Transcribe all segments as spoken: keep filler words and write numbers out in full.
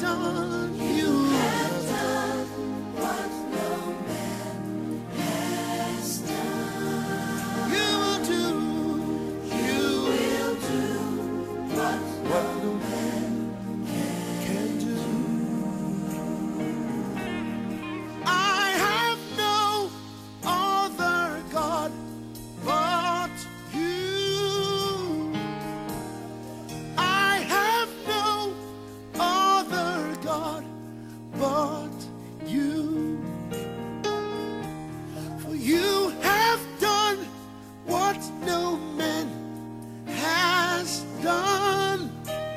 done, you have done what no man has done. You will do, you will do what no man can do. I have no other God but you. I have no other God but you. For you have done what no man has done,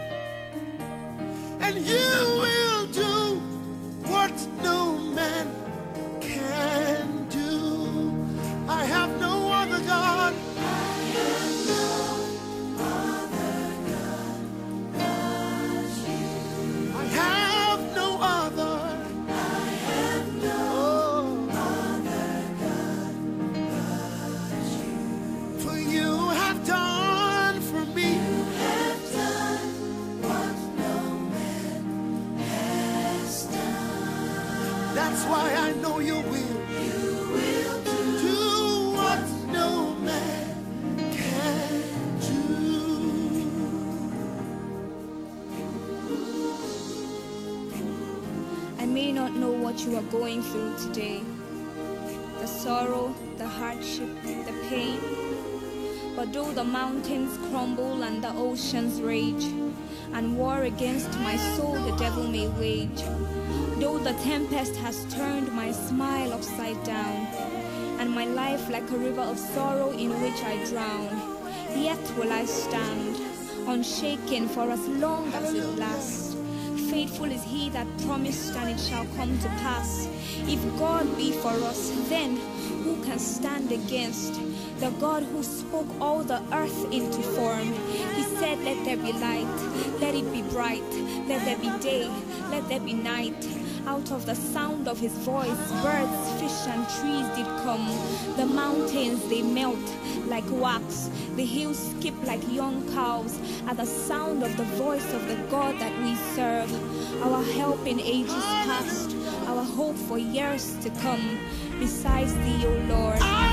and you will do what no man can do. I have no other God. I have no other God but you. I have no other. I have no other God but you. For you have done for me. You have done what no man has done. That's why I know you will. You will do, do what no man can do. I may not know what you are going through today, the sorrow, the hardship, the pain. But though the mountains crumble and the oceans rage, and war against my soul the devil may wage, though the tempest has turned my smile upside down, and my life like a river of sorrow in which I drown, yet will I stand, unshaken for as long as it lasts. Faithful is he that promised, and it shall come to pass. If God be for us, then who can stand against? The God who spoke all the earth into form. He said, let there be light, let it be bright, let there be day, let there be night. Out of the sound of his voice, birds, fish, and trees did come. The mountains, they melt like wax. The hills skip like young cows at the sound of the voice of the God that we serve. Our help in ages past, our hope for years to come. Besides thee, O Lord,